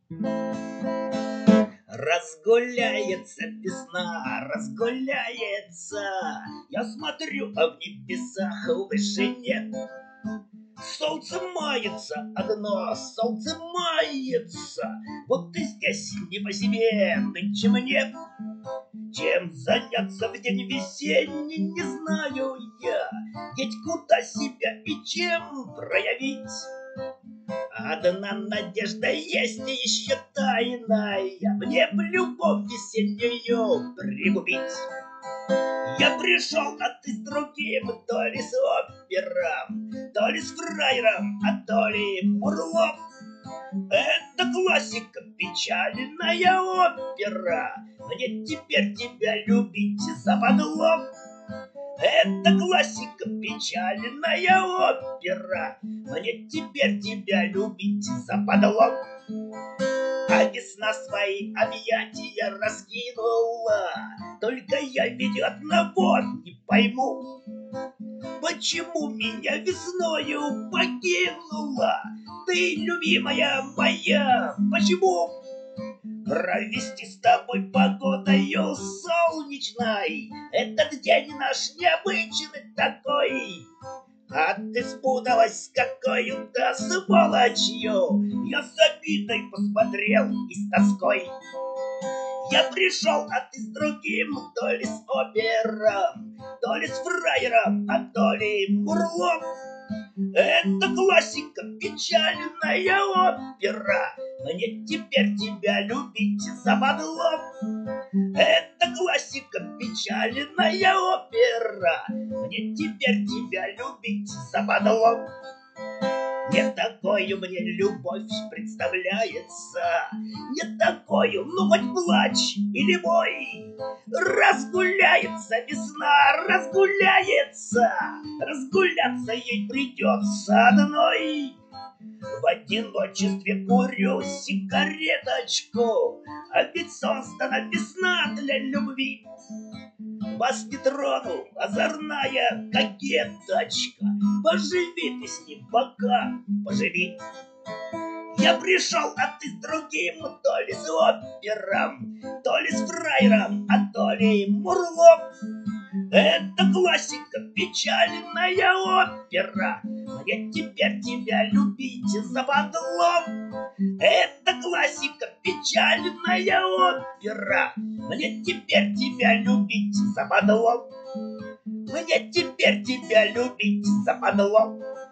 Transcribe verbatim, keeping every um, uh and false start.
Разгуляется весна, разгуляется. Я смотрю, а в небесах в вышине солнце мается одно, солнце мается. Вот и здесь не по себе нынче мне. Чем заняться в день весенний, не знаю я. Ведь куда себя и чем проявить? Одна надежда есть еще тайная, мне в любовь весеннюю пригубить. Я пришел, а ты с другим, то ли с опером, то ли с фраером, а то ли мурлом. Это классика, печальная опера. Мне теперь тебя любить западло. Это классика, печальная опера. Мне теперь тебя любить западло. А весна свои объятия раскинула. Только я ведь одного не пойму, почему меня весною покинула ты, любимая моя, почему? Провести с тобой погодою солнечной этот день наш необычный такой. А ты спуталась с какой-то сволочью. Я с обидой посмотрел и с тоской. Я пришел, а ты с другим, то ли с опером, то ли с фраером, а то ли мурлом. Это классика, печальная опера. Мне теперь тебя любить западло. Это классика, печальная опера. Мне теперь тебя любить западло. Не такою мне любовь представляется, не такою, ну хоть плачь или бой. Разгуляется весна, разгуляется, разгуляться ей придется одной. В одиночестве курю сигареточку, а ведь создана весна для любви. Вас не трону, озорная кокеточка, поживи ты с ним пока, поживи. Я пришел, а ты с другим, то ли с опером, то ли с фраером, а то ли мурлом. Это классика, печальная опера. Мне теперь тебя любить западло. Это классика, печальная опера. Мне теперь тебя любить западло. Мне теперь тебя любить западло.